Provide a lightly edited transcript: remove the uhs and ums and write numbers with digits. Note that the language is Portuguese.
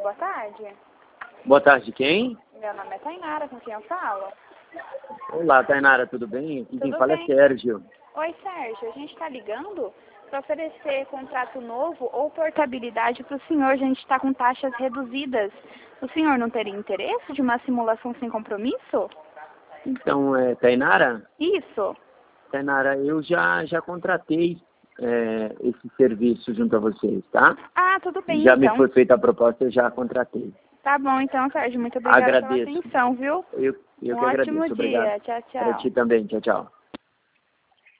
boa tarde. Boa tarde, quem? Meu nome é Tainara, com quem eu falo? Olá, Tainara, tudo bem? Aqui quem Tudo fala bem. é Sérgio. Oi, Sérgio, a gente está ligando para oferecer contrato novo ou portabilidade para o senhor. A gente está com taxas reduzidas. O senhor não teria interesse de uma simulação sem compromisso? Então, Tainara? Isso. Tainara, eu já contratei esse serviço junto a vocês, tá? Ah, tudo bem, Já então. me foi feita a proposta, eu já contratei. Tá bom, então, Sérgio. Muito obrigada Agradeço. pela atenção, viu? Eu Um que ótimo agradeço. Obrigado. dia. Tchau, Para tchau. ti também. Tchau, tchau.